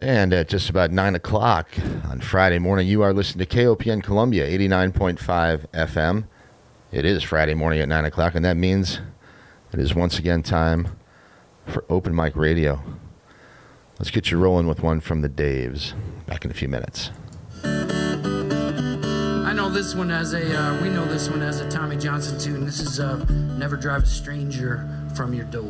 And at just about 9 o'clock on Friday morning, you are listening to KOPN Columbia, 89.5 FM. It is Friday morning at 9 o'clock, and that means it is once again time for Open Mic Radio. Let's get you rolling with one from the Daves. Back in a few minutes. I know this one as we know this one as a Tommy Johnson tune. This is Never Drive a Stranger from Your Door.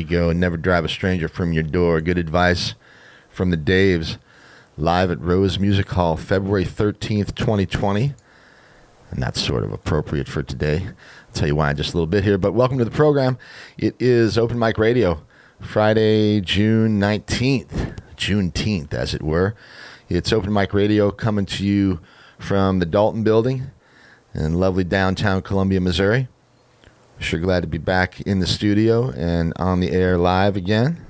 go. Never drive a stranger from your door. Good advice from the Daves. Live at Rose Music Hall, February 13th, 2020. And that's sort of appropriate for today. I'll tell you why in just a little bit here. But welcome to the program. It is Open Mic Radio, Friday, June 19th. Juneteenth, as it were. It's Open Mic Radio coming to you from the Dalton Building in lovely downtown Columbia, Missouri. Sure glad to be back in the studio and on the air live again.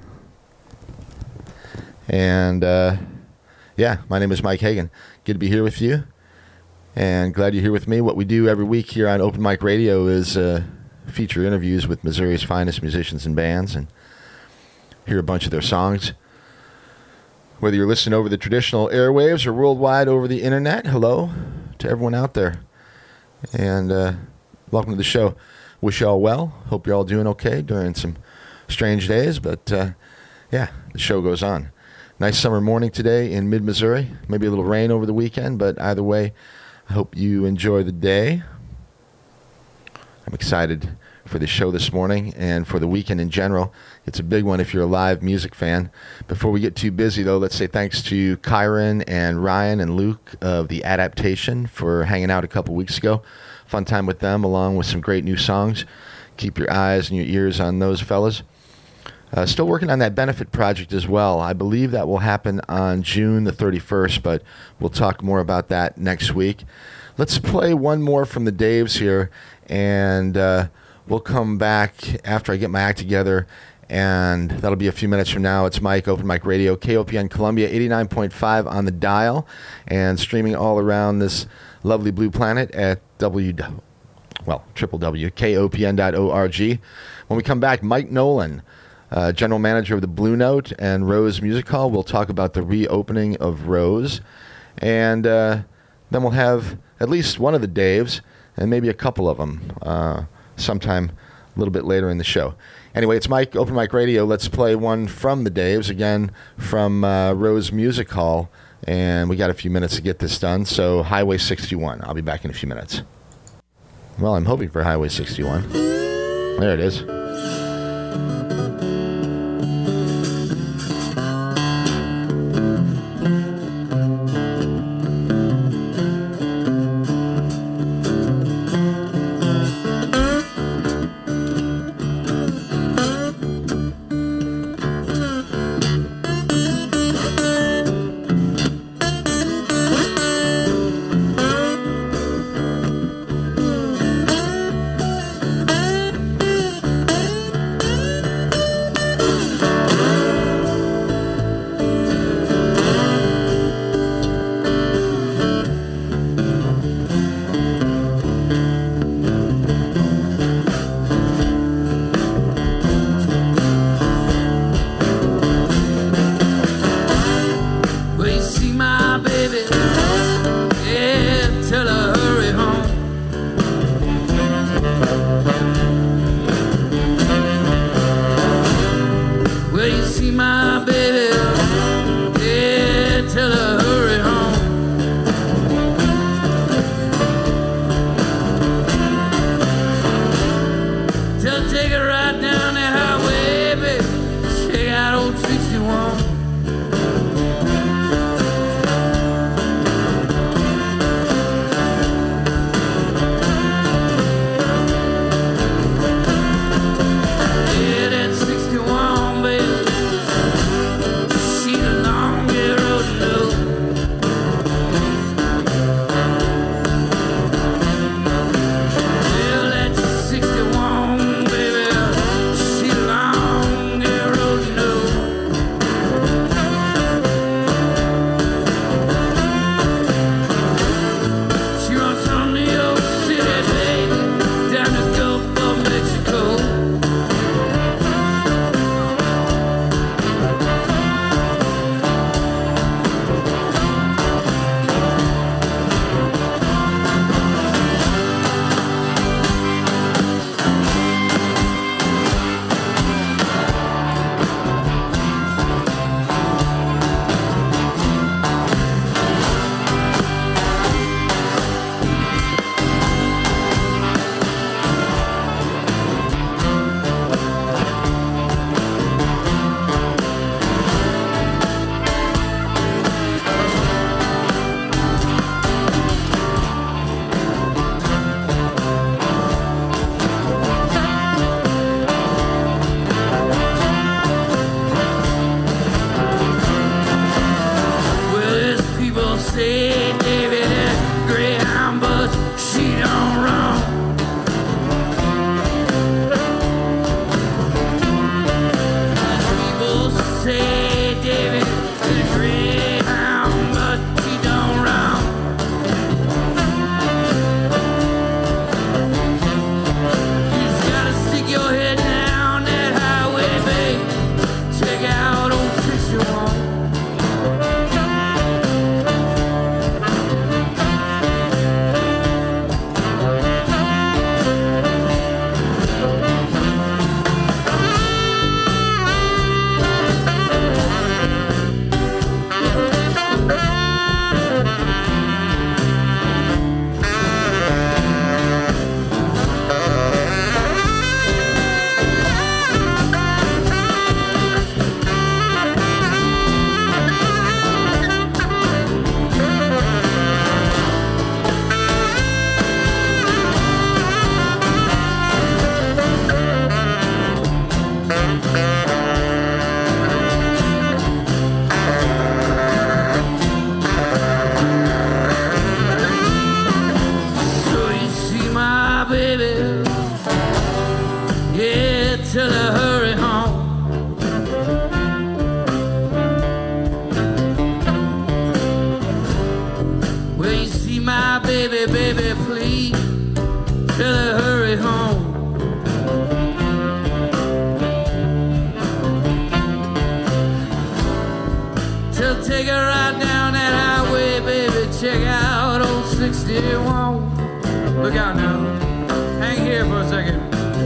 And, my name is Mike Hagan. Good to be here with you. And glad you're here with me. What we do every week here on Open Mic Radio is feature interviews with Missouri's finest musicians and bands and hear a bunch of their songs. Whether you're listening over the traditional airwaves or worldwide over the internet, hello to everyone out there. And welcome to the show. Wish you all well. Hope you're all doing okay during some strange days. But, the show goes on. Nice summer morning today in mid-Missouri. Maybe a little rain over the weekend, but either way, I hope you enjoy the day. I'm excited for the show this morning and for the weekend in general. It's a big one if you're a live music fan. Before we get too busy, though, let's say thanks to Kyron and Ryan and Luke of The Adaptation for hanging out a couple weeks ago. Fun time with them, along with some great new songs. Keep your eyes and your ears on those fellas. Still working on that benefit project as well. I believe that will happen on June the 31st, but we'll talk more about that next week. Let's play one more from the Daves here, and we'll come back after I get my act together, and that'll be a few minutes from now. It's Mike, Open Mic Radio, KOPN Columbia, 89.5 on the dial, and streaming all around this lovely blue planet at www.kopn.org. When we come back, Mike Nolan, General Manager of the Blue Note and Rose Music Hall. We'll talk about the reopening of Rose. And then we'll have at least one of the Daves and maybe a couple of them sometime a little bit later in the show. Anyway, it's Mike, Open Mic Radio. Let's play one from the Daves, again from Rose Music Hall. And we got a few minutes to get this done. So Highway 61. I'll be back in a few minutes. Well, I'm hoping for Highway 61. There it is. So take a ride down that highway, baby. Check out old 61. Look out now. Hang here for a second.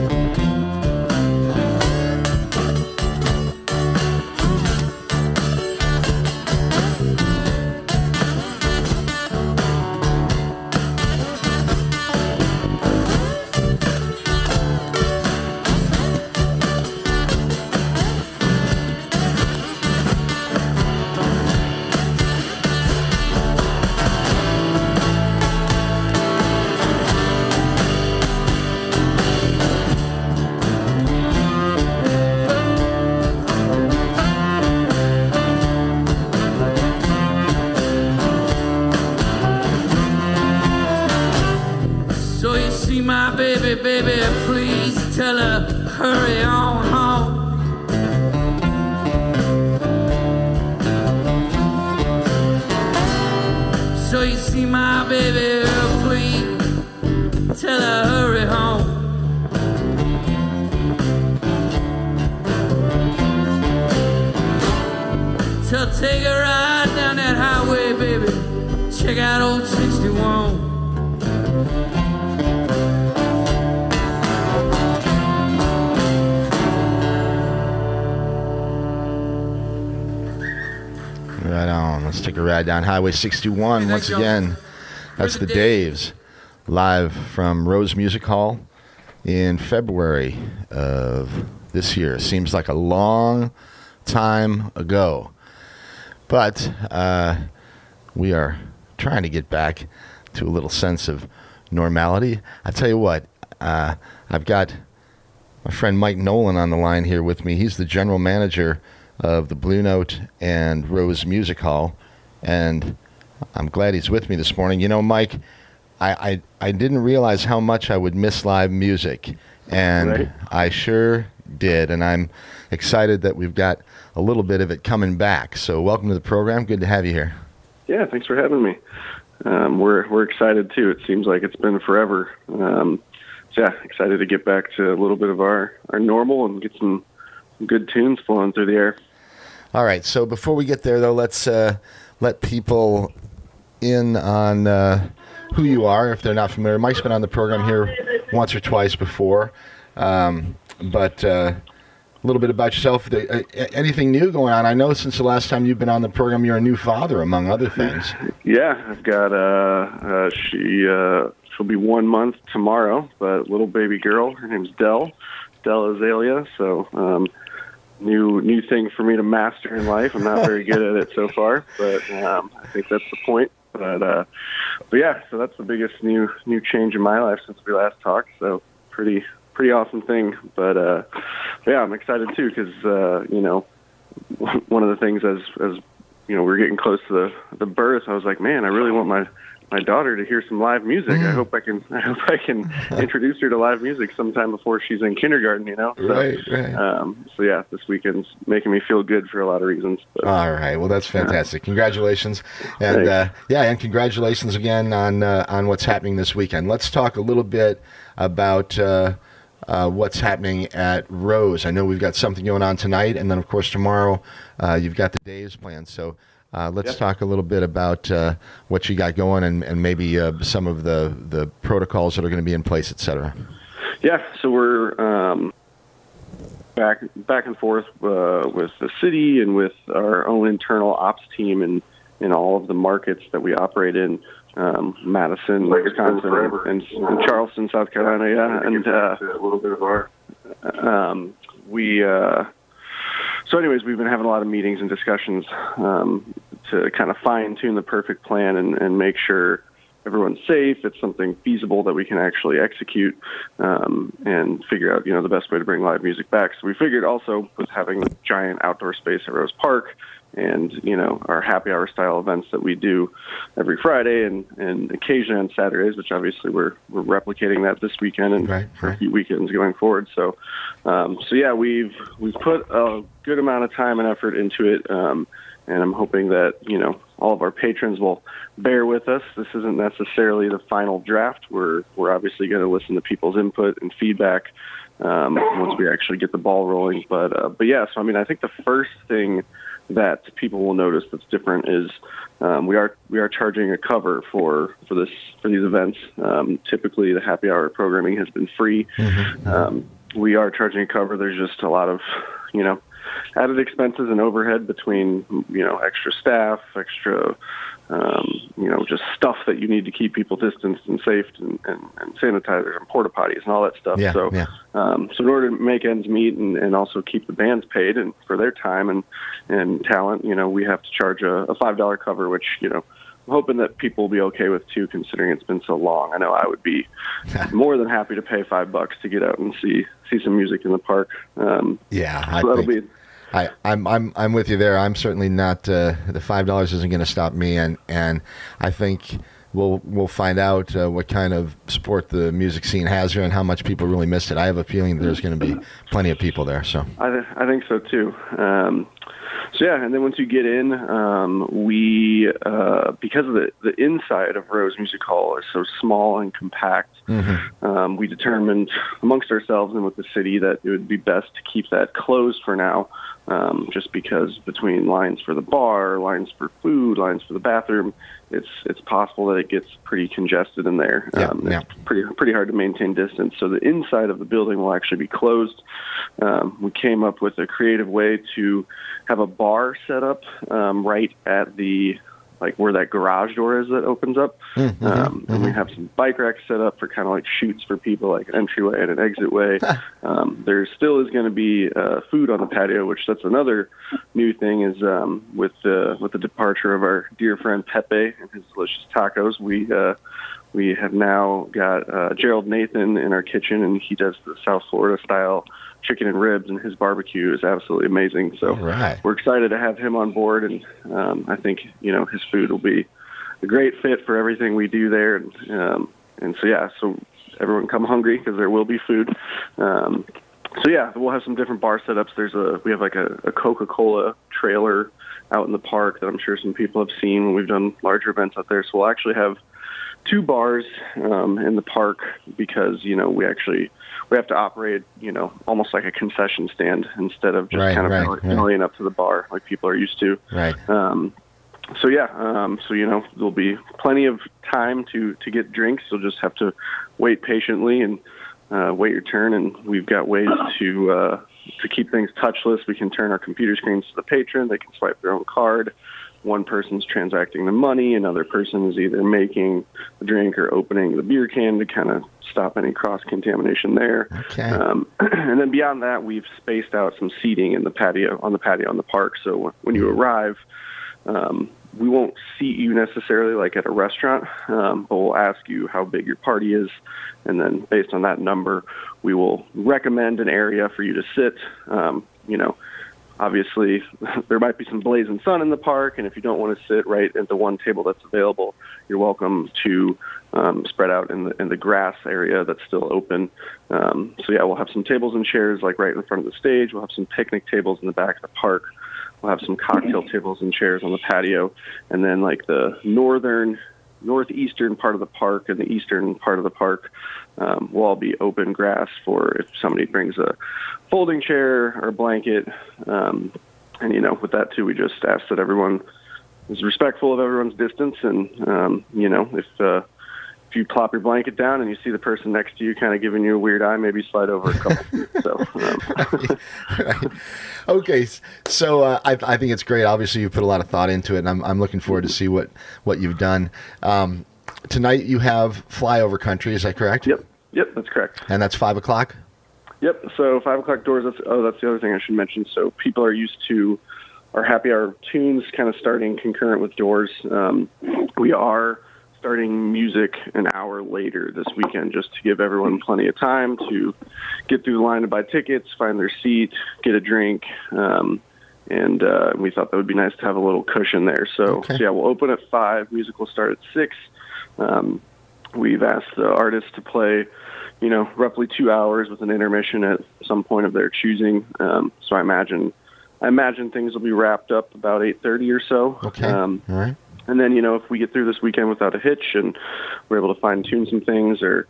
Baby, please tell her, hurry on home. So you see my baby, please tell her, hurry home. So take a ride down that highway, baby. Check out old 61. Right on. Let's take a ride down Highway 61 once again. That's the Daves, live from Rose Music Hall in February of this year. Seems like a long time ago. But we are trying to get back to a little sense of normality. I tell you what, I've got my friend Mike Nolan on the line here with me. He's the general manager of the Blue Note and Rose Music Hall, and I'm glad he's with me this morning. You know, Mike, I didn't realize how much I would miss live music, and right. I sure did, and I'm excited that we've got a little bit of it coming back. So welcome to the program. Good to have you here. Yeah, thanks for having me. We're excited too. It seems like it's been forever. So yeah, excited to get back to a little bit of our normal and get some good tunes flowing through the air. All right. So before we get there, though, let's let people in on who you are if they're not familiar. Mike's been on the program here once or twice before, but a little bit about yourself. Anything new going on? I know since the last time you've been on the program, you're a new father, among other things. Yeah, I've got she'll be 1 month tomorrow, but little baby girl. Her name's Dell Azalea. So new thing for me to master in life. I'm not very good at it so far, but I think that's the point. But yeah, so that's the biggest new change in my life since we last talked. So pretty awesome thing. But yeah, I'm excited too because one of the things as we're getting close to the birth, I was like, man, I really want my daughter to hear some live music. I hope I can introduce her to live music sometime before she's in kindergarten, So, right. So yeah, this weekend's making me feel good for a lot of reasons. But, all right. Well, that's fantastic. Congratulations. And and congratulations again on what's happening this weekend. Let's talk a little bit about what's happening at Rose. I know we've got something going on tonight, and then of course tomorrow you've got the Daves planned. So let's talk a little bit about what you got going and maybe some of the protocols that are going to be in place, et cetera. Yeah, so we're back and forth with the city and with our own internal ops team in all of the markets that we operate in, Madison, Wisconsin, and Charleston, South Carolina. Yeah, and a little bit of our So anyways, we've been having a lot of meetings and discussions to kind of fine-tune the perfect plan and make sure everyone's safe, it's something feasible that we can actually execute, and figure out, the best way to bring live music back. So we figured also with having a giant outdoor space at Rose Park and, our happy hour style events that we do every Friday and occasionally on Saturdays, which obviously we're replicating that this weekend and for a few weekends going forward. So yeah, we've put a good amount of time and effort into it. And I'm hoping that, all of our patrons will bear with us. This isn't necessarily the final draft. We're obviously going to listen to people's input and feedback once we actually get the ball rolling. But yeah, so I think the first thing that people will notice that's different is we are charging a cover for these events. Typically, the happy hour programming has been free. We are charging a cover. There's just a lot of added expenses and overhead between extra staff, extra just stuff that you need to keep people distanced and safe, and sanitizers and porta potties and all that stuff. So in order to make ends meet and also keep the bands paid and for their time and talent, we have to charge a $5 cover, which, I'm hoping that people will be okay with too, considering it's been so long. I know I would be more than happy to pay $5 to get out and see some music in the park. I'm with you there. I'm certainly not. The $5 isn't going to stop me, and I think we'll find out what kind of support the music scene has here and how much people really missed it. I have a feeling there's going to be plenty of people there. So I think so too. And then once you get in, we because of the inside of Rose Music Hall is so small and compact, we determined amongst ourselves and with the city that it would be best to keep that closed for now, just because between lines for the bar, lines for food, lines for the bathroom, it's possible that it gets pretty congested in there. It's pretty hard to maintain distance. So the inside of the building will actually be closed. We came up with a creative way to have a bar set up right at the where that garage door is that opens up. And we have some bike racks set up for kind of like chutes for people, like an entryway and an exit way. There still is going to be food on the patio, which that's another new thing is with the departure of our dear friend Pepe and his delicious tacos. We have now got Gerald Nathan in our kitchen, and he does the South Florida style chicken and ribs, and his barbecue is absolutely amazing. So we're excited to have him on board, and I think his food will be a great fit for everything we do there. And so everyone come hungry because there will be food. We'll have some different bar setups. We have like a Coca-Cola trailer out in the park that I'm sure some people have seen when we've done larger events out there. So we'll actually have 2 bars in the park because we have to operate almost like a concession stand instead of just bellying up to the bar like people are used to. There'll be plenty of time to get drinks. You'll just have to wait patiently and wait your turn. And we've got ways to keep things touchless. We can turn our computer screens to the patron. They can swipe their own card. One person's transacting the money, another person is either making a drink or opening the beer can to kind of stop any cross-contamination there. And then beyond that, we've spaced out some seating in the patio on the park. So when you arrive, we won't seat you necessarily like at a restaurant, but we'll ask you how big your party is. And then based on that number, we will recommend an area for you to sit. Obviously, there might be some blazing sun in the park, and if you don't want to sit right at the one table that's available, you're welcome to spread out in the grass area that's still open. We'll have some tables and chairs like right in front of the stage. We'll have some picnic tables in the back of the park. We'll have some cocktail tables and chairs on the patio, and then like the northeastern part of the park and the eastern part of the park will all be open grass for if somebody brings a folding chair or a blanket. With that too, we just ask that everyone is respectful of everyone's distance. And, if you plop your blanket down and you see the person next to you kind of giving you a weird eye, maybe slide over a couple feet. Right. Okay. So I think it's great. Obviously, you put a lot of thought into it, and I'm looking forward to see what you've done. Tonight you have Flyover Country. Is that correct? Yep, that's correct. And that's 5:00? Yep. So 5:00 doors. That's the other thing I should mention. So people are used to our happy hour tunes kind of starting concurrent with doors. We are starting music an hour later this weekend just to give everyone plenty of time to get through the line to buy tickets, find their seat, get a drink. And we thought that would be nice to have a little cushion there. So, we'll open at 5. Music will start at 6. We've asked the artists to play, roughly 2 hours with an intermission at some point of their choosing. So I imagine things will be wrapped up about 8:30 or so. Okay. All right. And then, if we get through this weekend without a hitch and we're able to fine tune some things, or,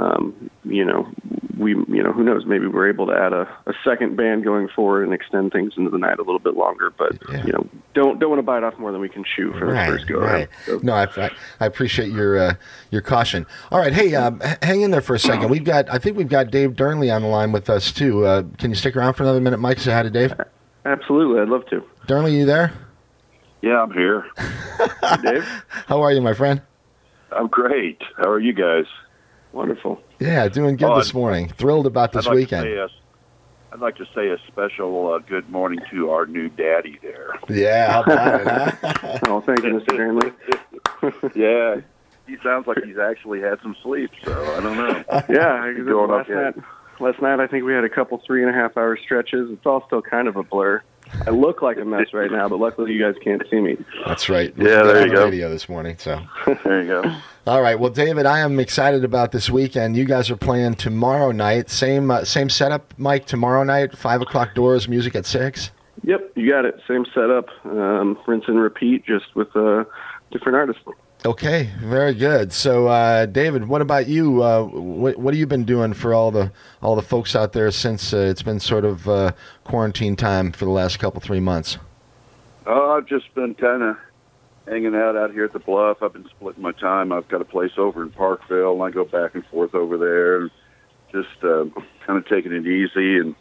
who knows, maybe we're able to add a second band going forward and extend things into the night a little bit longer. But, don't want to bite off more than we can chew for the first go around. Right. So. No, I appreciate your caution. All right. Hey, hang in there for a second. I think we've got Dave Durnley on the line with us too. Can you stick around for another minute, Mike? Say hi to Dave. Absolutely. I'd love to. Durnley, you there? Yeah, I'm here. Dave? How are you, my friend? I'm great. How are you guys? Wonderful. Yeah, doing good this morning. Thrilled about this weekend. I'd like to say a special good morning to our new daddy there. Yeah, how about it, huh? Oh, thank you, Mr. Durnley. Yeah, he sounds like he's actually had some sleep, so I don't know. Yeah, last night I think we had a couple 3.5-hour stretches. It's all still kind of a blur. I look like a mess right now, but luckily you guys can't see me. That's right. Yeah, there you go. Radio this morning, so. There you go. All right. Well, David, I am excited about this weekend. You guys are playing tomorrow night. Same setup, Mike. Tomorrow night, 5:00 doors. Music at 6. Yep, you got it. Same setup. Rinse and repeat, just with different artists. Okay, very good. So, David, what about you? What have you been doing for all the folks out there since it's been sort of quarantine time for the last 3 months? Oh, I've just been kind of hanging out here at the Bluff. I've been splitting my time. I've got a place over in Parkville, and I go back and forth over there, and just kind of taking it easy. And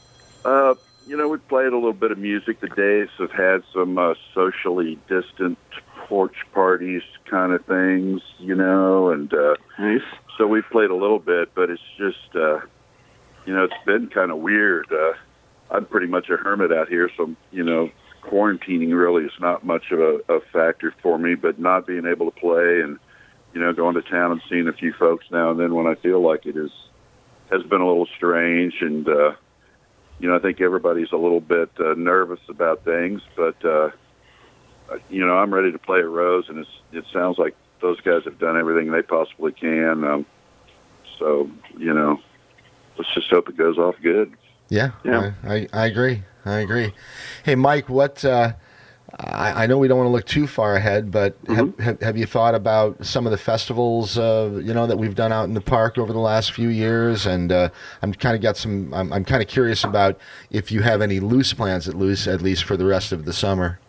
we've played a little bit of music. The days have had some socially distant porch parties kind of things, and nice. So we've played a little bit, but it's just, it's been kind of weird. I'm pretty much a hermit out here, so, quarantining really is not much of a factor for me, but not being able to play and, going to town and seeing a few folks now and then when I feel like it has been a little strange. And, I think everybody's a little bit nervous about things, but, I'm ready to play at Rose, and it sounds like those guys have done everything they possibly can. So, let's just hope it goes off good. Yeah. I agree. Hey, Mike, what? I know we don't want to look too far ahead, but have you thought about some of the festivals, that we've done out in the park over the last few years? And I'm kind of curious about if you have any loose plans, at least for the rest of the summer.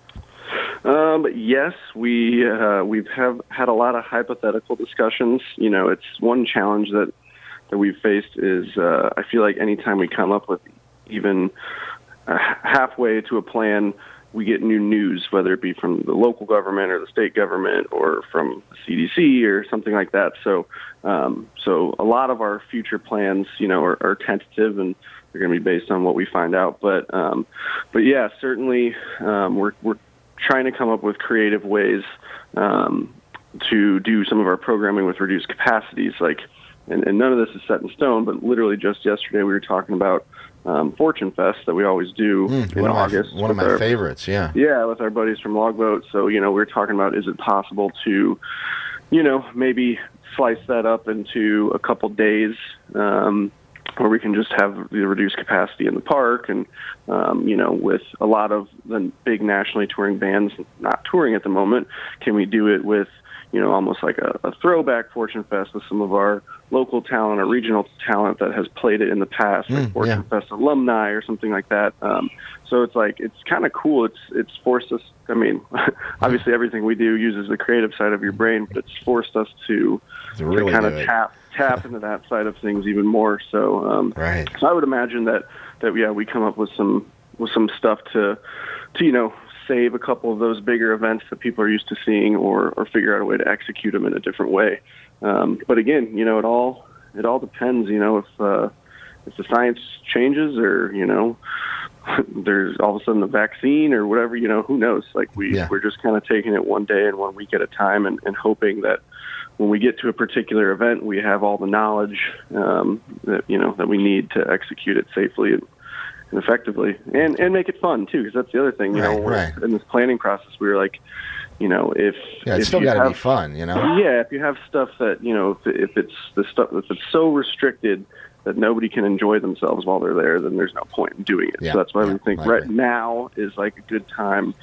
Yes, we've had a lot of hypothetical discussions. It's one challenge that we've faced is I feel like anytime we come up with even halfway to a plan, we get new news, whether it be from the local government or the state government or from CDC or something like that. So a lot of our future plans, are tentative and they're going to be based on what we find out. But yeah, certainly we're trying to come up with creative ways to do some of our programming with reduced capacities. And none of this is set in stone, but literally just yesterday we were talking about Fortune Fest that we always do in August. One of my favorites, yeah. Yeah, with our buddies from Logboat. So, we were talking about, is it possible to, maybe slice that up into a couple days where we can just have the reduced capacity in the park and, with a lot of the big nationally touring bands not touring at the moment, can we do it with, almost like a throwback Fortune Fest with some of our local talent or regional talent that has played it in the past, like Fortune Fest alumni or something like that. So it's kind of cool. It's forced us, obviously everything we do uses the creative side of your brain, but it's forced us to really kind of tap into that side of things even more. So, so I would imagine that we come up with some stuff to save a couple of those bigger events that people are used to seeing, or figure out a way to execute them in a different way. But again, it all depends. If the science changes, or there's all of a sudden a vaccine or whatever. Who knows? We're just kind of taking it one day and 1 week at a time, and hoping that when we get to a particular event, we have all the knowledge that we need to execute it safely and effectively, and make it fun too, because that's the other thing. In this planning process, we were like, it's still got to be fun. Yeah, if you have stuff that if it's so restricted that nobody can enjoy themselves while they're there, then there's no point in doing it. So that's why we think right now is like a good time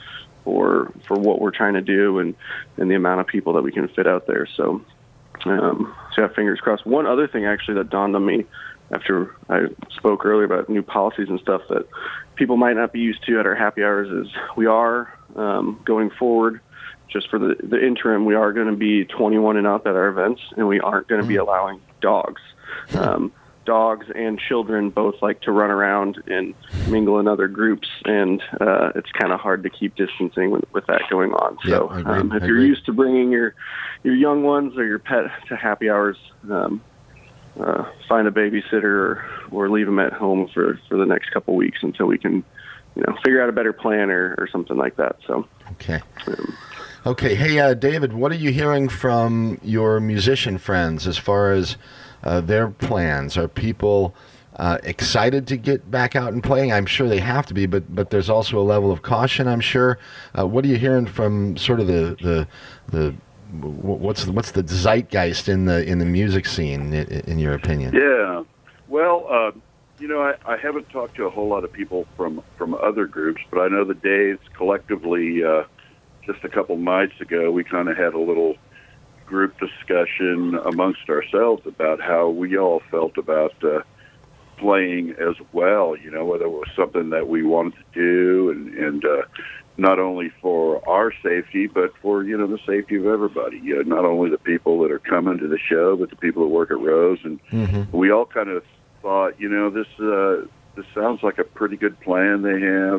for what we're trying to do and the amount of people that we can fit out there. So yeah, fingers crossed. One other thing actually that dawned on me after I spoke earlier about new policies and stuff that people might not be used to at our happy hours is we are going forward, just for the interim, we are going to be 21 and up at our events, and we aren't going to be allowing dogs. Dogs and children both like to run around and mingle in other groups, and it's kind of hard to keep distancing with that going on. So if you're used to bringing your young ones or your pet to happy hours, find a babysitter or leave them at home for the next couple weeks until we can, figure out a better plan or something like that. So okay. Hey, David, what are you hearing from your musician friends as far as their plans? Are people excited to get back out and playing? I'm sure they have to be, but there's also a level of caution, I'm sure. What are you hearing from sort of the what's the zeitgeist in the music scene, in your opinion? Yeah, well, I haven't talked to a whole lot of people from other groups, but I know the Daves collectively, just a couple nights ago, we kind of had a little group discussion amongst ourselves about how we all felt about playing as well, whether it was something that we wanted to do and not only for our safety, but for, the safety of everybody, not only the people that are coming to the show, but the people that work at Rose. And we all kind of thought, this sounds like a pretty good plan they have.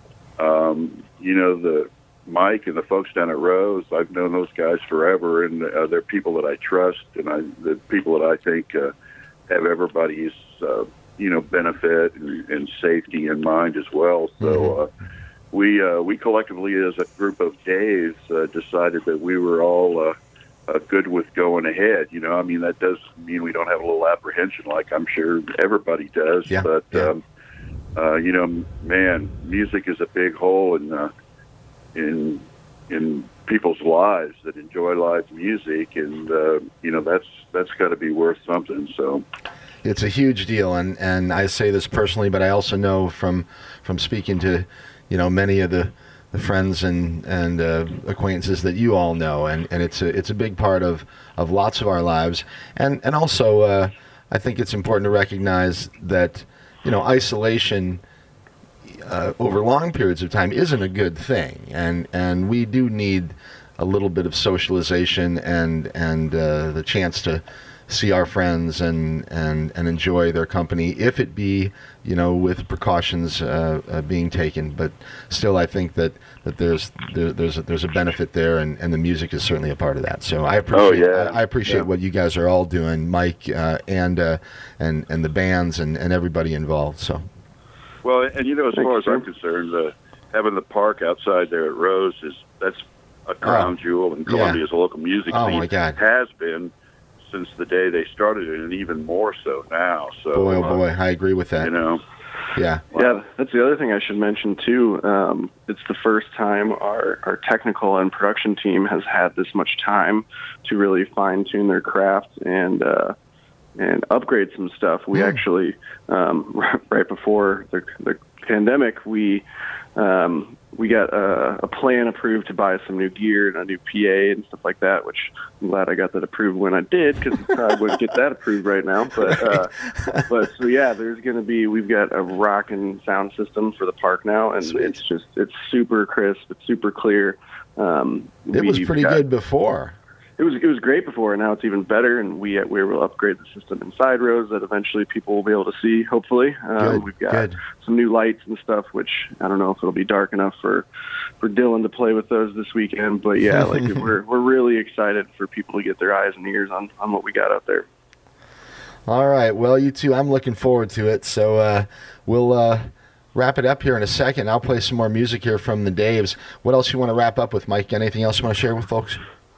The Mike and the folks down at Rose, I've known those guys forever, and they're people that I trust, and the people that I think have everybody's, benefit and safety in mind as well. So we collectively, as a group of Daves, decided that we were all good with going ahead. That does mean we don't have a little apprehension like I'm sure everybody does. Yeah. But, man, music is a big hole in people's lives that enjoy live music, and that's got to be worth something. So it's a huge deal, and I say this personally, but I also know from speaking to many of the friends and acquaintances that you all know, and it's a big part of lots of our lives, and also I think it's important to recognize that isolation over long periods of time isn't a good thing, and we do need a little bit of socialization and the chance to see our friends and enjoy their company, if it be with precautions being taken. But still, I think that there's a benefit there, and the music is certainly a part of that. So I appreciate what you guys are all doing, Mike, and the bands and everybody involved. So. Well, and as far as I'm concerned, having the park outside there at Rose that's a crown jewel in Columbia's local music scene. My God. Has been since the day they started it, and even more so now. So, boy, I agree with that. Yeah. Yeah, that's the other thing I should mention too. It's the first time our technical and production team has had this much time to really fine tune their craft and upgrade some stuff. We actually, right before the pandemic, we got a plan approved to buy some new gear and a new PA and stuff like that, which I'm glad I got that approved when I did, because I probably wouldn't get that approved right now. But so yeah, we've got a rockin' sound system for the park now, and it's super crisp, it's super clear. It was pretty good before. It was great before, and now it's even better, and we will upgrade the system inside Rose that eventually people will be able to see, hopefully. We've got some new lights and stuff, which I don't know if it'll be dark enough for Dylan to play with those this weekend, but yeah, we're really excited for people to get their eyes and ears on what we got out there. All right, well, you two, I'm looking forward to it, so we'll wrap it up here in a second. I'll play some more music here from the Daves. What else you want to wrap up with, Mike? Anything else you want to share with folks?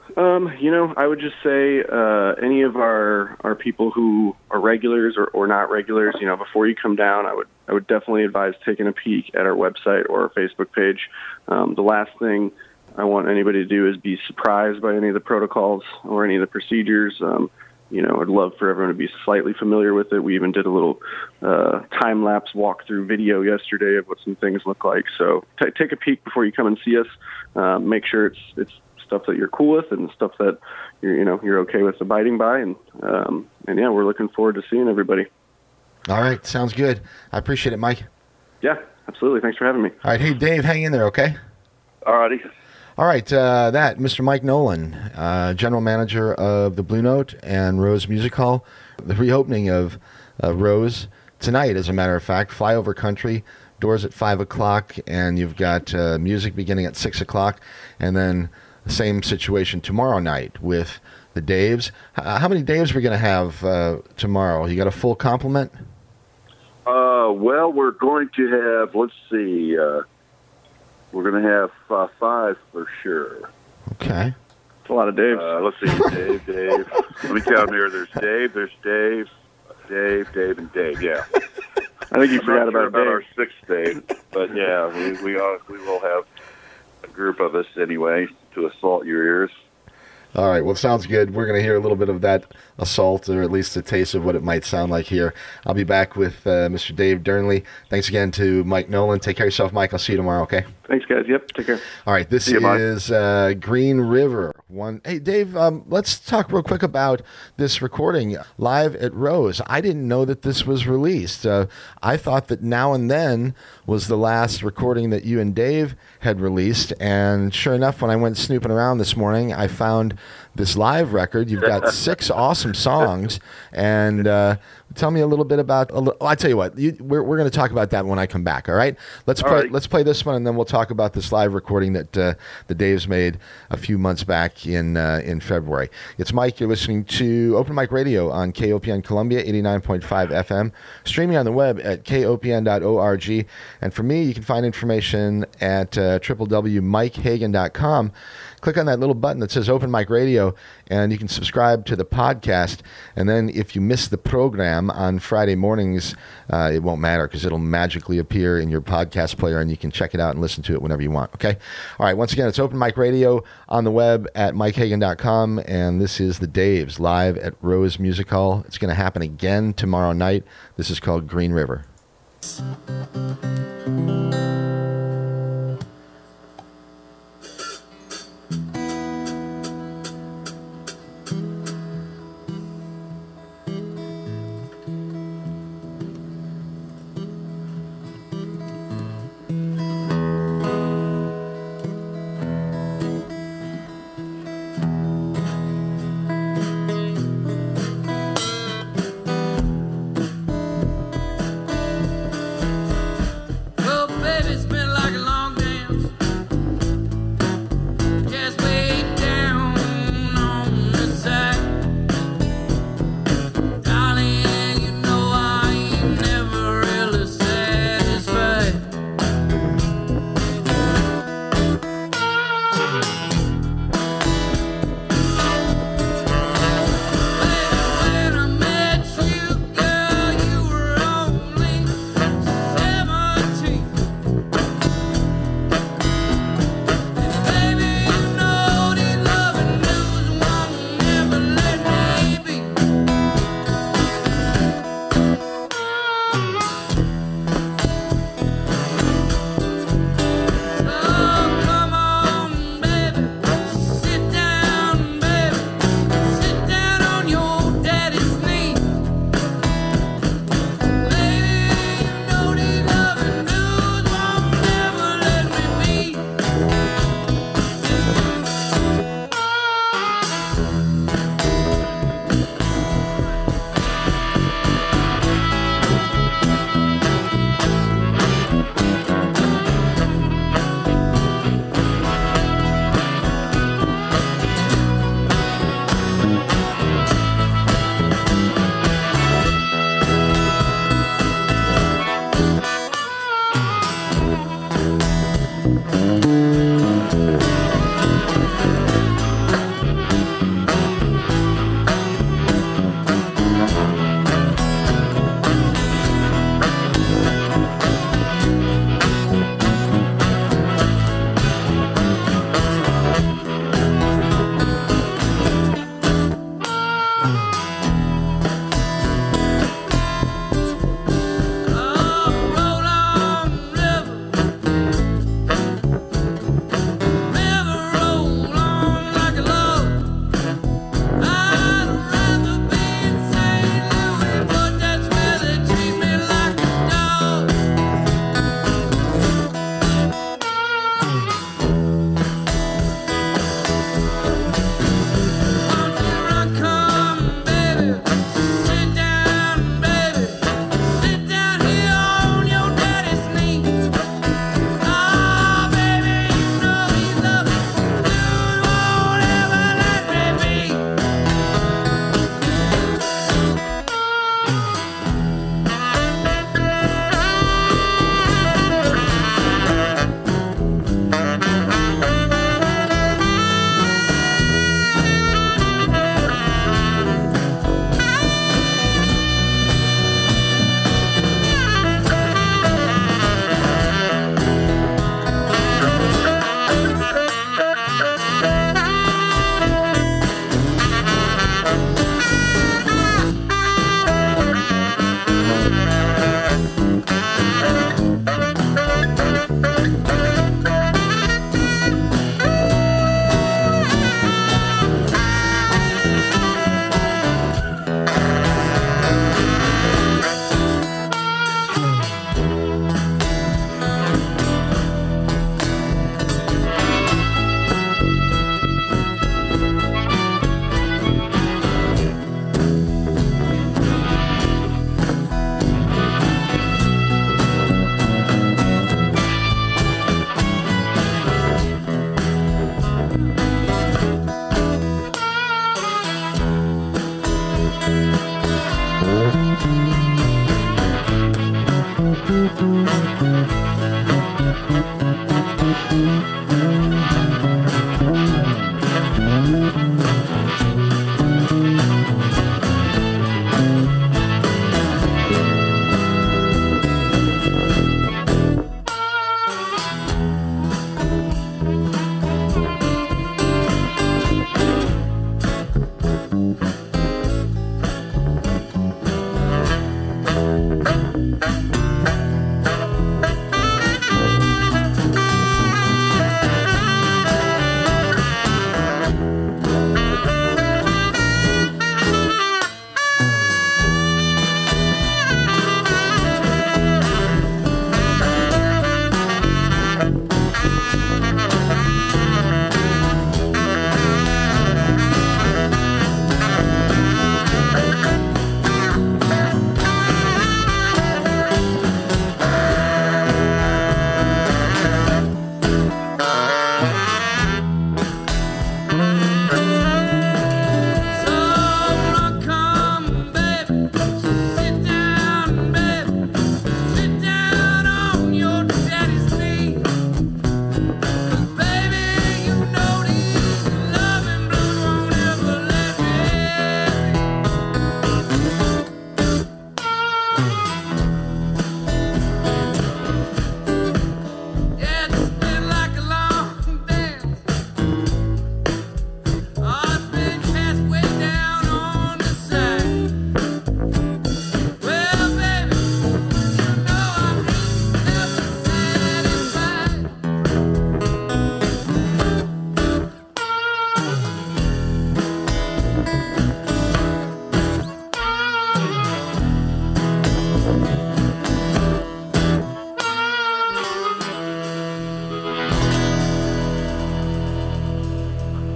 I would just say any of our people who are regulars or not regulars, before you come down, I would definitely advise taking a peek at our website or our Facebook page. The last thing I want anybody to do is be surprised by any of the protocols or any of the procedures. I'd love for everyone to be slightly familiar with it. We even did a little time-lapse walkthrough video yesterday of what some things look like. So take a peek before you come and see us. Make sure it's stuff that you're cool with and stuff that you're okay with abiding by. And yeah, we're looking forward to seeing everybody. All right. Sounds good. I appreciate it, Mike. Yeah, absolutely. Thanks for having me. All right. Hey, Dave, hang in there, okay? All righty. All right. That, Mr. Mike Nolan, General Manager of the Blue Note and Rose Music Hall. The reopening of Rose tonight, as a matter of fact, Flyover Country. Doors at 5 o'clock, and you've got music beginning at 6 o'clock, and then the same situation tomorrow night with the Daves. How many Daves are we going to have tomorrow? You got a full complement? Well, we're going to have, let's see, we're going to have 5 for sure. Okay. It's a lot of Daves. Let's see, Dave. Let me count here. There's Dave, and Dave, yeah. I think you forgot about our 6th Dave, but yeah, we will have a group of us anyway to assault your ears. All right. Well, sounds good. We're going to hear a little bit of that assault, or at least a taste of what it might sound like here. I'll be back with Mr. Dave Durnley. Thanks again to Mike Nolan. Take care of yourself, Mike. I'll see you tomorrow, okay? Thanks, guys. Yep. Take care. All right. This is Green River. Hey, Dave, let's talk real quick about this recording live at Rose. I didn't know that this was released. I thought that Now and Then was the last recording that you and Dave had released. And sure enough, when I went snooping around this morning, I found this live record. You've got 6 awesome songs. And tell me a little bit about. I tell you what, we're going to talk about that when I come back. All right. Let's play this one, and then we'll talk about this live recording that the Daves made a few months back in February. It's Mike. You're listening to Open Mic Radio on KOPN Columbia 89.5 FM, streaming on the web at kopn.org. And for me, you can find information at www.mikehagan.com. Click on that little button that says Open Mic Radio, and you can subscribe to the podcast. And then if you miss the program on Friday mornings, it won't matter because it'll magically appear in your podcast player, and you can check it out and listen to it whenever you want, okay? All right, once again, it's Open Mic Radio on the web at mikehagan.com, and this is the Daves live at Rose Music Hall. It's going to happen again tomorrow night. This is called Green River.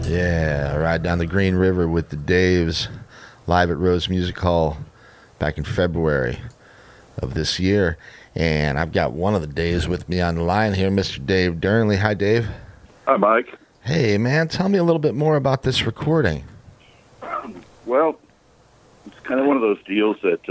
Yeah, ride down the Green River with the Daves live at Rose Music Hall back in February of this year. And I've got one of the Daves with me on the line here, Mr. Dave Durnley. Hi, Dave. Hi, Mike. Hey, man, tell me a little bit more about this recording. Well, it's kind of one of those deals that,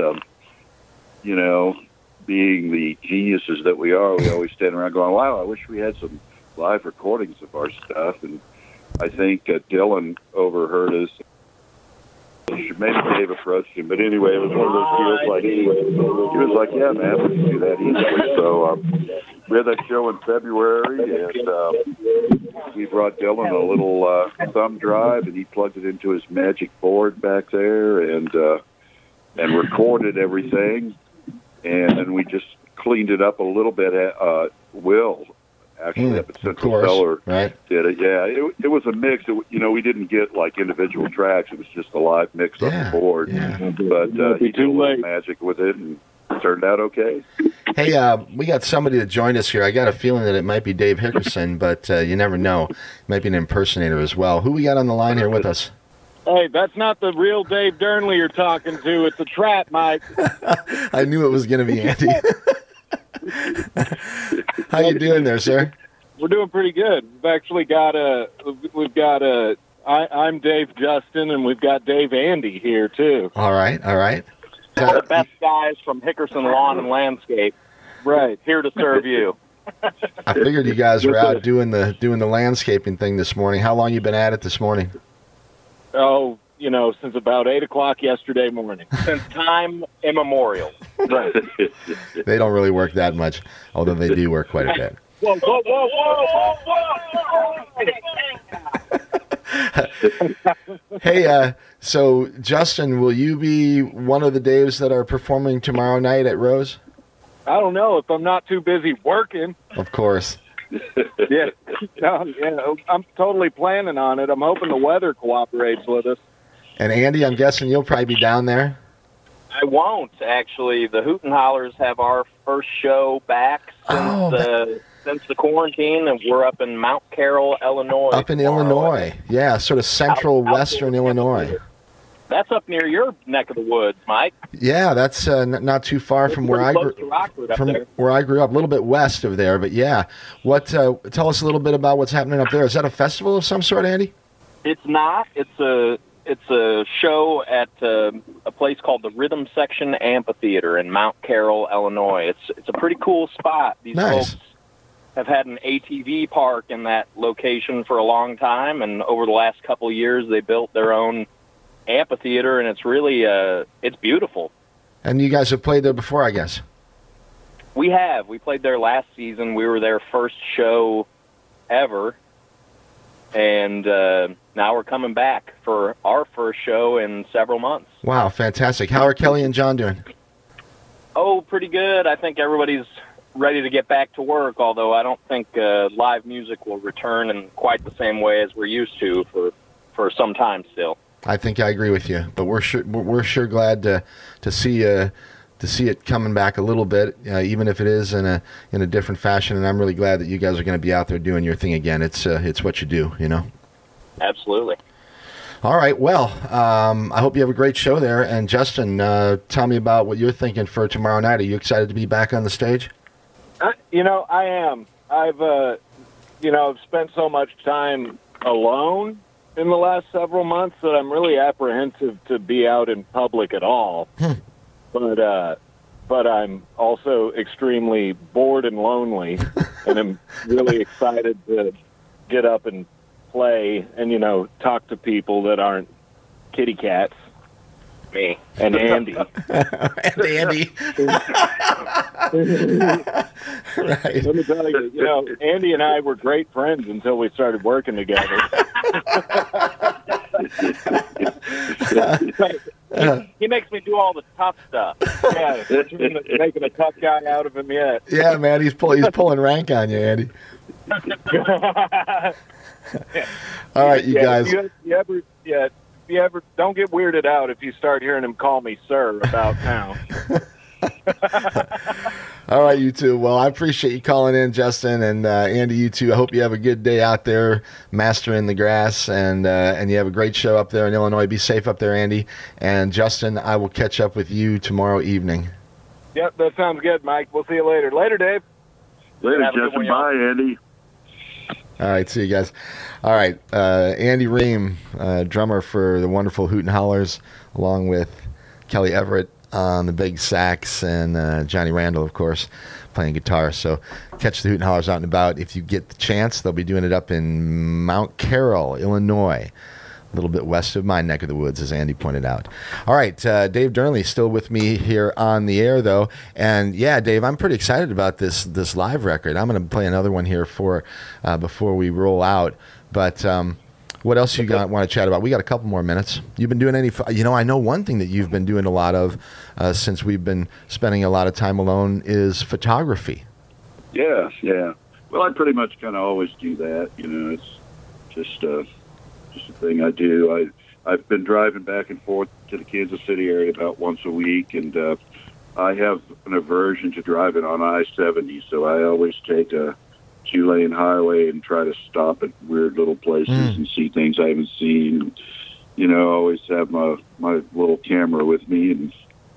being the geniuses that we are, we always stand around going, wow, I wish we had some live recordings of our stuff. And I think Dylan overheard us. Maybe Dave approached him. But anyway, it was one of those deals like, he was like, yeah, man, we can do that easily. So we had that show in February, and we brought Dylan a little thumb drive, and he plugged it into his magic board back there and recorded everything. And then we just cleaned it up a little bit. Will actually up at Central Cellar did it. Yeah, it was a mix. We didn't get like individual tracks. It was just a live mix on the board. Yeah. But he did a little magic with it, and it turned out okay. Hey, we got somebody that joined us here. I got a feeling that it might be Dave Hickerson, but you never know. It might be an impersonator as well. Who we got on the line here with us? Hey, that's not the real Dave Durnley you're talking to. It's a trap, Mike. I knew it was going to be Andy. How you doing there, sir? We're doing pretty good. I'm Dave Justin, and we've got Dave Andy here, too. All right. The best guys from Hickerson Lawn and Landscape. Right. Here to serve you. I figured you guys were out doing the landscaping thing this morning. How long you been at it this morning? Oh, since about 8 o'clock yesterday morning. Since time immemorial. Right. They don't really work that much, although they do work quite a bit. Whoa, whoa, whoa, whoa! Hey, so Justin, will you be one of the Daves that are performing tomorrow night at Rose? I don't know if I'm not too busy working. Of course. Yeah, I'm totally planning on it. I'm hoping the weather cooperates with us. And Andy, I'm guessing you'll probably be down there. I won't, actually. The Hoot and Hollers have our first show back since the quarantine, and we're up in Mount Carroll, Illinois. Up in Illinois. Yeah, sort of central western Illinois. That's up near your neck of the woods, Mike. Yeah, that's not too far from where I grew up. Where I grew up, a little bit west of there. But yeah, tell us a little bit about what's happening up there. Is that a festival of some sort, Andy? It's not. It's a show at a place called the Rhythm Section Amphitheater in Mount Carroll, Illinois. It's a pretty cool spot. These folks have had an ATV park in that location for a long time, and over the last couple of years, they built their own amphitheater, and it's really it's beautiful. And you guys have played there before, I guess. We have. We played there last season. We were their first show ever, and now we're coming back for our first show in several months. Wow, fantastic. How are Kelly and John doing? Oh, pretty good. I think everybody's ready to get back to work, although I don't think live music will return in quite the same way as we're used to for some time still. I think I agree with you, but we're sure glad to see it coming back a little bit, even if it is in a different fashion. And I'm really glad that you guys are going to be out there doing your thing again. It's what you do, Absolutely. All right. Well, I hope you have a great show there. And Justin, tell me about what you're thinking for tomorrow night. Are you excited to be back on the stage? I am. I've spent so much time alone in the last several months that I'm really apprehensive to be out in public at all. But I'm also extremely bored and lonely, and I'm really excited to get up and play and, talk to people that aren't kitty cats. Me. And Andy. And Andy. Right. Let me tell you, Andy and I were great friends until we started working together. He makes me do all the tough stuff. Yeah, making a tough guy out of him yet. Yeah, man, he's pulling rank on you, Andy. All right, you guys. You ever don't get weirded out if you start hearing him call me sir about town. All right, you two. Well, I appreciate you calling in, Justin, and Andy, you too. I hope you have a good day out there mastering the grass, and you have a great show up there in Illinois. Be safe up there, Andy. And Justin, I will catch up with you tomorrow evening. Yep, that sounds good, Mike. We'll see you later. Later, Dave. Later, Justin. Bye, Andy. All right, see you guys. All right, Andy Ream, drummer for the wonderful Hoot and Hollers, along with Kelly Everett on the big sax, and Johnny Randall, of course, playing guitar. So catch the Hoot and Hollers out and about if you get the chance. They'll be doing it up in Mount Carroll, Illinois, a little bit west of my neck of the woods, as Andy pointed out. All right, Dave Durnley still with me here on the air, though. And, yeah, Dave, I'm pretty excited about this live record. I'm going to play another one here before we roll out. But what else you want to chat about? We got a couple more minutes. You've been doing I know one thing that you've been doing a lot of since we've been spending a lot of time alone is photography. Yeah. Well, I pretty much kind of always do that. It's just a thing I do. I've been driving back and forth to the Kansas City area about once a week, and I have an aversion to driving on I-70, so I always take a 2-lane highway and try to stop at weird little places and see things I haven't seen. I always have my little camera with me, and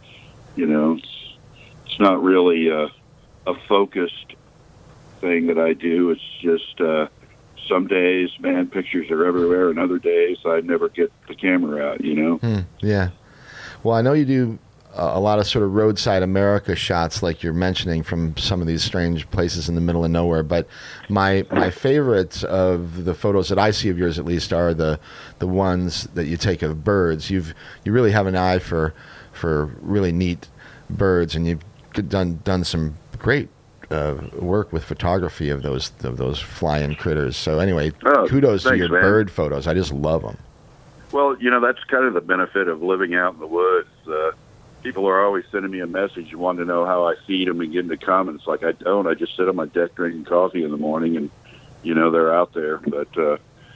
it's not really a focused thing that I do. It's just some days, man, pictures are everywhere, and other days I never get the camera out, Yeah. Well, I know you do a lot of sort of roadside America shots like you're mentioning from some of these strange places in the middle of nowhere. But my favorites of the photos that I see of yours, at least, are the ones that you take of birds. You really have an eye for really neat birds, and you've done some great work with photography of those flying critters. So anyway, kudos to your bird photos. I just love them. Well, that's kind of the benefit of living out in the woods. People are always sending me a message and wanting to know how I feed them and getting the comments. Like, I don't. I just sit on my deck drinking coffee in the morning, and they're out there. But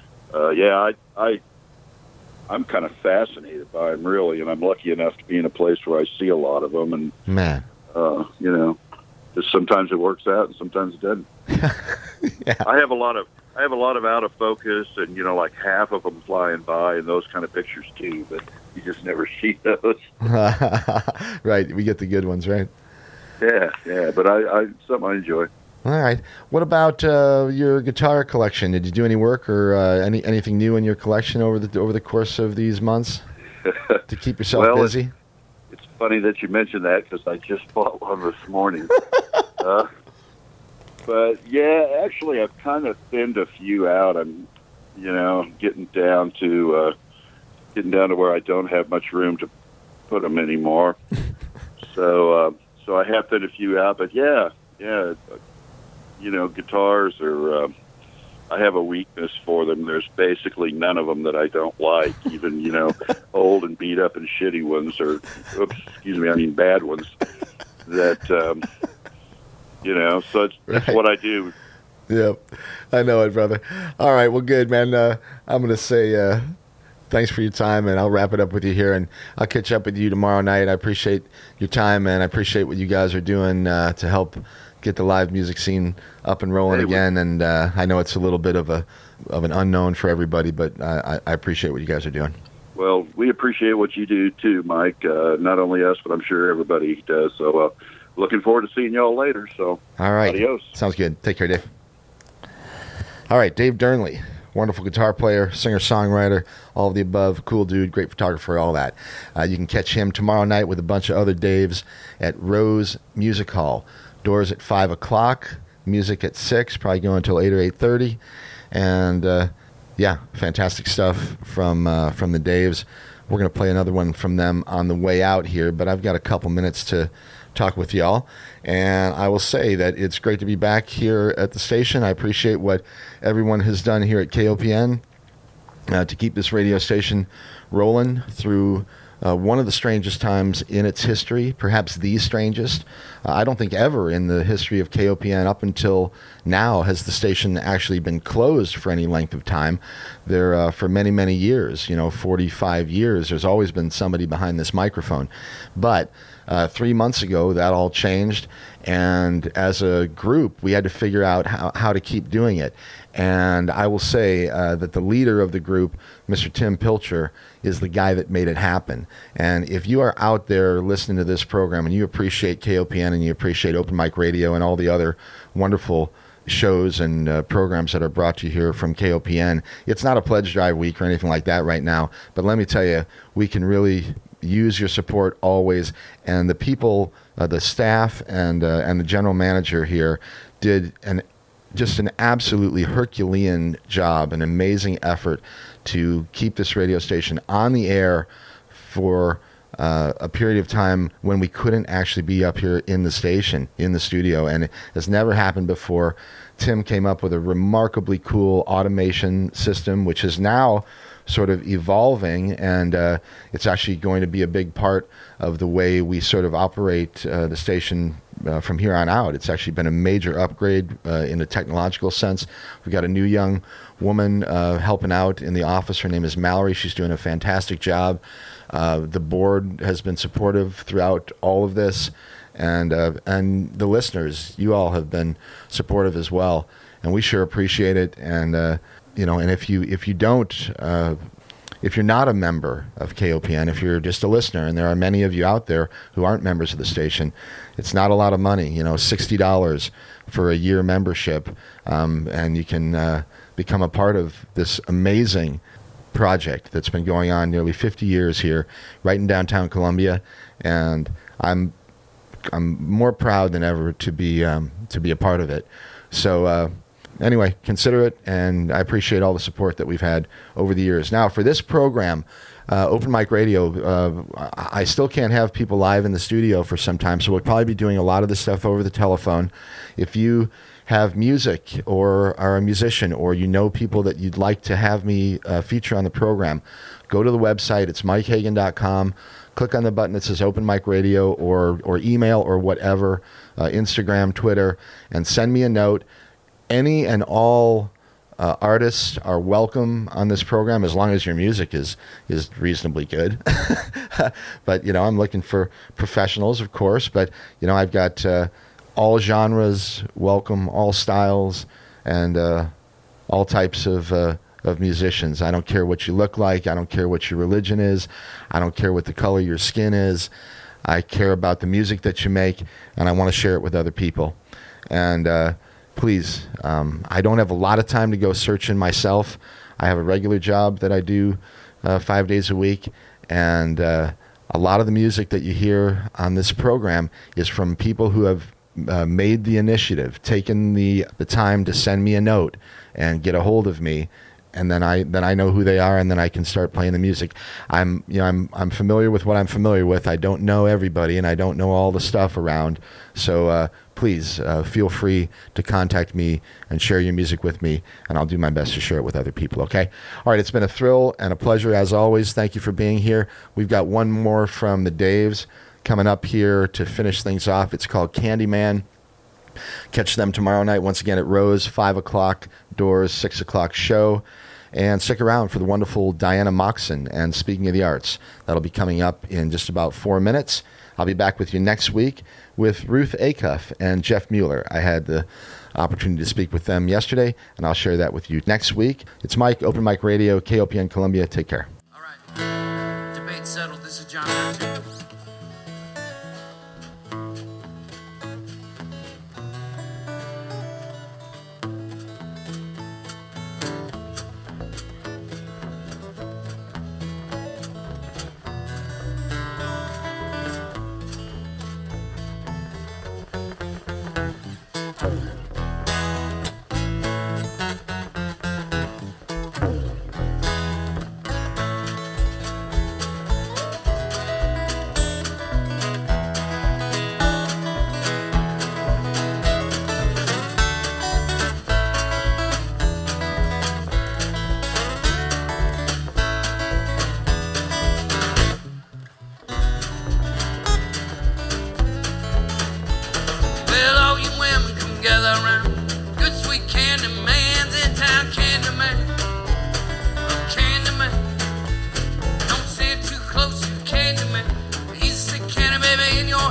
I'm kind of fascinated by them, really, and I'm lucky enough to be in a place where I see a lot of them. And man, just sometimes it works out and sometimes it doesn't. Yeah. I have a lot of out of focus, and like half of them flying by, and those kind of pictures too. But you just never see those. Right, we get the good ones, right? Yeah. But I something I enjoy. All right. What about your guitar collection? Did you do any work or anything new in your collection over the course of these months to keep yourself busy? It's funny that you mentioned that because I just bought one this morning. But yeah, actually, I've kind of thinned a few out. I'm, getting down to where I don't have much room to put them anymore. So I have thinned a few out. But yeah. Guitars are. I have a weakness for them. There's basically none of them that I don't like. Even old and beat up and shitty ones, or bad ones. That. So it's right. What I do. Yep. I know it, brother. All right. Well, good, man. I'm going to say thanks for your time, and I'll wrap it up with you here, and I'll catch up with you tomorrow night. I appreciate your time, and I appreciate what you guys are doing to help get the live music scene up and rolling again. And I know it's a little bit of an unknown for everybody, but I appreciate what you guys are doing. Well, we appreciate what you do too, Mike. Not only us, but I'm sure everybody does. So, looking forward to seeing y'all later. So, all right. Adios. Sounds good. Take care, Dave. All right, Dave Durnley, wonderful guitar player, singer-songwriter, all of the above, cool dude, great photographer, all that. You can catch him tomorrow night with a bunch of other Daves at Rose Music Hall. Doors at 5 o'clock, music at 6, probably going until 8 or 8:30. And, fantastic stuff from the Daves. We're going to play another one from them on the way out here, but I've got a couple minutes to talk with y'all. And I will say that it's great to be back here at the station. I appreciate what everyone has done here at KOPN to keep this radio station rolling through one of the strangest times in its history, perhaps the strangest. I don't think ever in the history of KOPN up until now has the station actually been closed for any length of time. There, for many, many years, 45 years, there's always been somebody behind this microphone. But 3 months ago, that all changed. And as a group, we had to figure out how to keep doing it. And I will say that the leader of the group, Mr. Tim Pilcher, is the guy that made it happen. And if you are out there listening to this program and you appreciate KOPN and you appreciate Open Mic Radio and all the other wonderful shows and programs that are brought to you here from KOPN, it's not a pledge drive week or anything like that right now. But let me tell you, we can really use your support always. And the people, the staff and the general manager here did just an absolutely Herculean job, an amazing effort to keep this radio station on the air for a period of time when we couldn't actually be up here in the station, in the studio, and it has never happened before. Tim came up with a remarkably cool automation system, which is now sort of evolving, and it's actually going to be a big part of the way we sort of operate the station from here on out. It's actually been a major upgrade in a technological sense. We've got a new young woman helping out in the office. Her name is Mallory. She's doing a fantastic job. The board has been supportive throughout all of this, and the listeners, you all have been supportive as well, and we sure appreciate it. And and if you don't, if you're not a member of KOPN, if you're just a listener, and there are many of you out there who aren't members of the station, it's not a lot of money, $60 for a year membership, and you can become a part of this amazing project that's been going on nearly 50 years here, right in downtown Columbia, and I'm more proud than ever to be a part of it. So anyway, consider it, and I appreciate all the support that we've had over the years. Now, for this program, Open Mic Radio, I still can't have people live in the studio for some time, so we'll probably be doing a lot of this stuff over the telephone. If you have music or are a musician, or you know people that you'd like to have me feature on the program, go to the website. It's MikeHagan.com. Click on the button that says Open Mic Radio, or email or whatever, Instagram, Twitter, and send me a note. Any and all artists are welcome on this program, as long as your music is reasonably good. But I'm looking for professionals, of course. But I've got all genres welcome, all styles, and all types of musicians. I don't care what you look like. I don't care what your religion is. I don't care what the color of your skin is. I care about the music that you make, and I want to share it with other people. And please, I don't have a lot of time to go searching myself. I have a regular job that I do 5 days a week, and a lot of the music that you hear on this program is from people who have made the initiative, taken the time to send me a note and get a hold of me, and then I know who they are, and then I can start playing the music. I'm familiar with what I'm familiar with. I don't know everybody, and I don't know all the stuff around. So please feel free to contact me and share your music with me, and I'll do my best to share it with other people. Okay. All right. It's been a thrill and a pleasure as always. Thank you for being here. We've got one more from the Daves coming up here to finish things off. It's called Candyman. Catch them tomorrow night once again at Rose, 5 o'clock doors, 6 o'clock show. And stick around for the wonderful Diana Moxon and Speaking of the Arts. That'll be coming up in just about 4 minutes. I'll be back with you next week with Ruth Acuff and Jeff Mueller. I had the opportunity to speak with them yesterday, and I'll share that with you next week. It's Mike, Open Mic Radio, KOPN Columbia. Take care. All right. Debate settled. This is John Archer.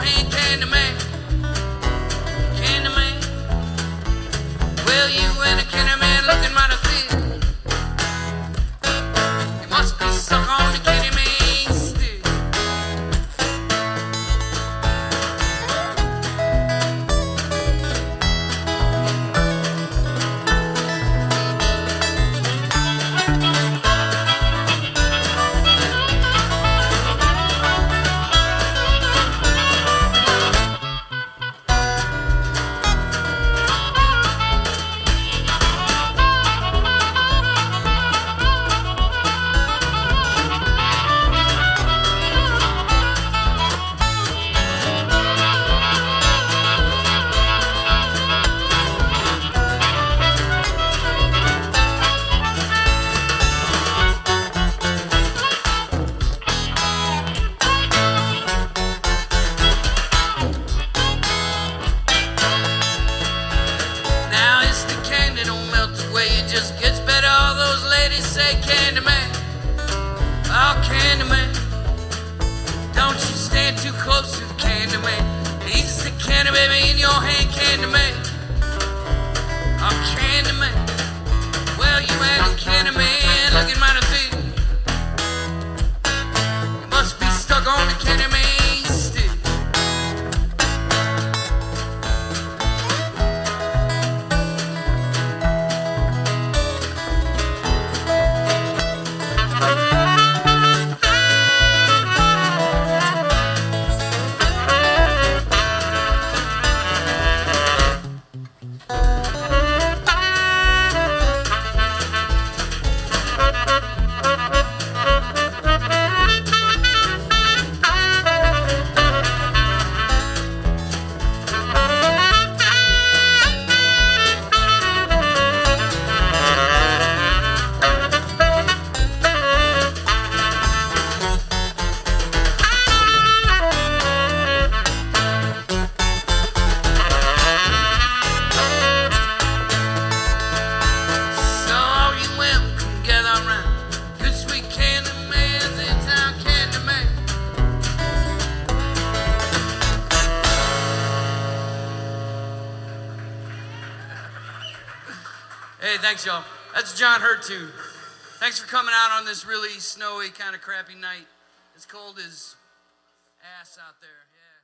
hand, Candyman. Candyman. Well, you and a Candyman looking mighty fit. You must be stuck on the Candyman stick. Now it's the candy don't melt away, it just gets better. All those ladies say Candyman. Oh, Candyman. Don't you stand too close to the Candyman. He's the candy baby in your hand, Candyman. Oh, Candyman. Well, you and the Candyman looking mighty fit. You must be stuck on the Candyman stick. So all you women come gather around. Good sweet Candyman's in town, Candyman. Hey, thanks, y'all. That's John Hurt too. Thanks for coming out on this really snowy, kind of crappy night. It's cold as ass out there. Yeah.